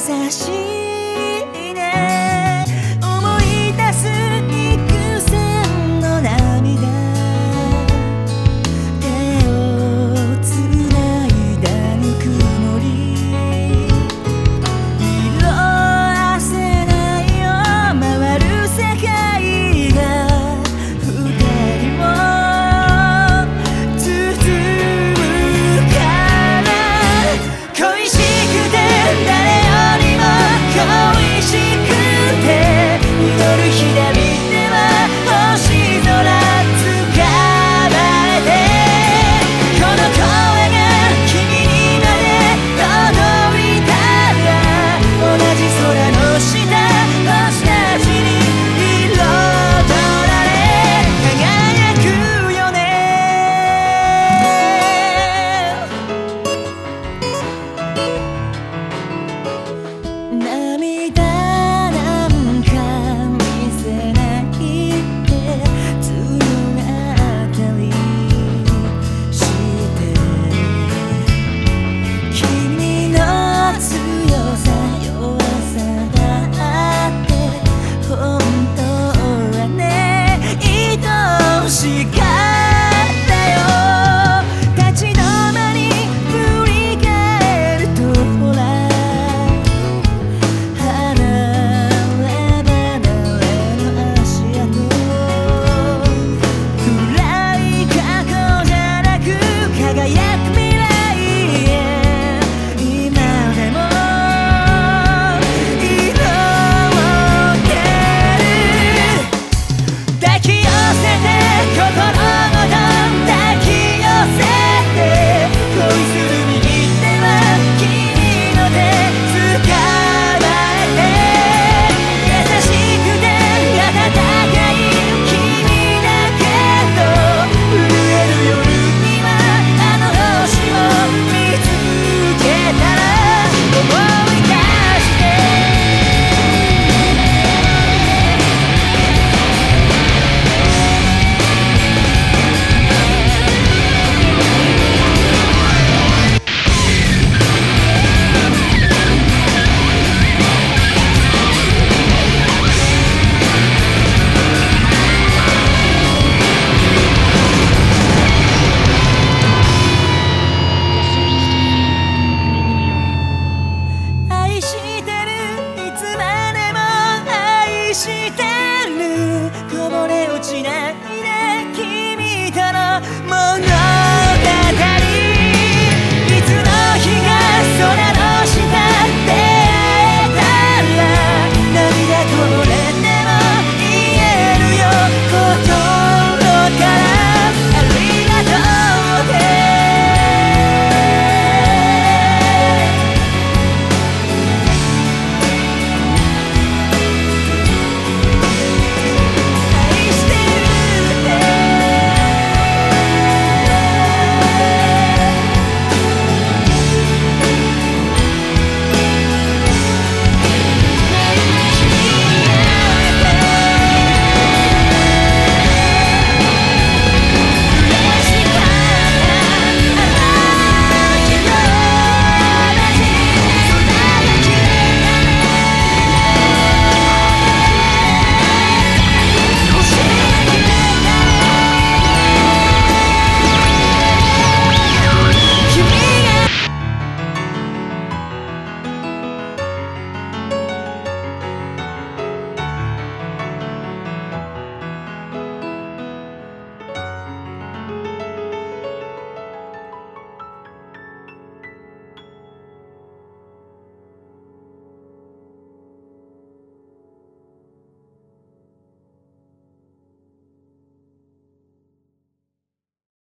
しいね。思い出す幾千の涙、手をつないだぬくもり、色あせないよ回る世界が二人を包むから、恋しくて誰よりも恋しくて、夜日で見ては星空捕まえて、この声が君にまで届いたら、同じ空の下星たちに彩られ輝くよね。涙なんか見せないで強がったりして、君の強さ弱さだって本当はね愛しかったよ。立ち止まり振り返るとほら、離れ離れの足跡、暗い過去じゃなく輝く未来へ、今でも色を出る。抱き寄せて心ごと抱き寄せて、恋する右手は君の手捕まえて、優しくて温かい君だけど、震える夜にはあの星を見つけたら思い出して。愛してるいつまでも愛してる、こぼれ落ちない